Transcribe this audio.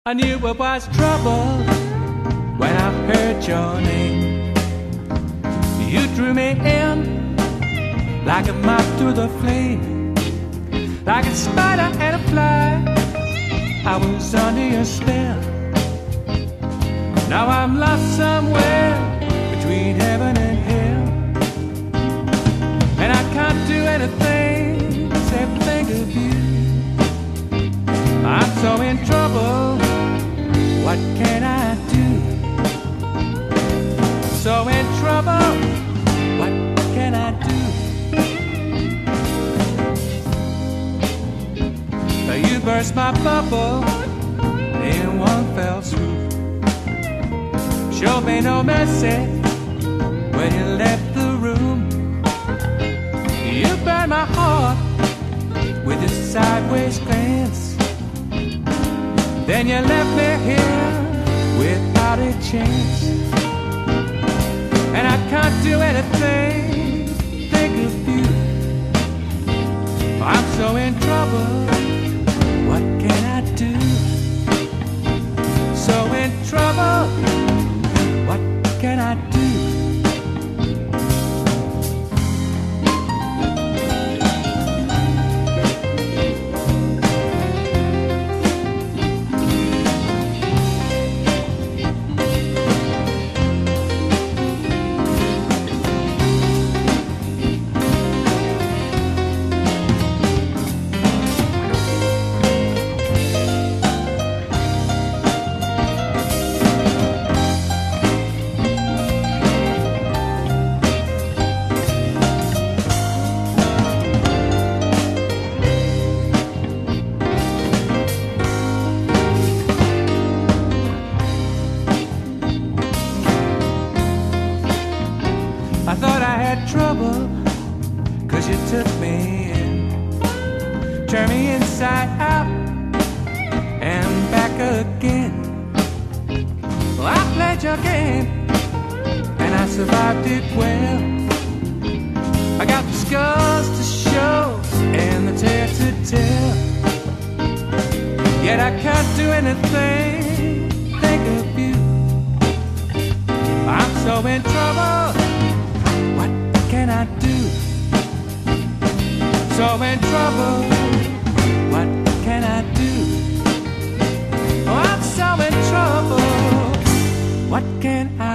I knew it was trouble when I heard your name. You drew me in like a moth through the flame, like a spider and a fly. I was under your spell. Now I'm lost somewhere between heaven and hell, and I can't do anything except think of you. I'm so in trouble, what can I do? So in trouble, what can I do? You burst my bubble in one fell swoop. Showed me no mercy when you left the room. You burned my heart with a sideways glance. Then you left me here without a chance, and I can't do anything, think of you. I'm so in trouble, what can I do? So in trouble, what can I do? I thought I had trouble, 'cause you took me in, turned me inside out and back again. Well, I played your game and I survived it well. I got the scars to show and the tears to tell, yet I can't do anything, think of you. I'm so in trouble, what can I do? So in trouble, what can I do? Oh, I'm so in trouble, what can I do?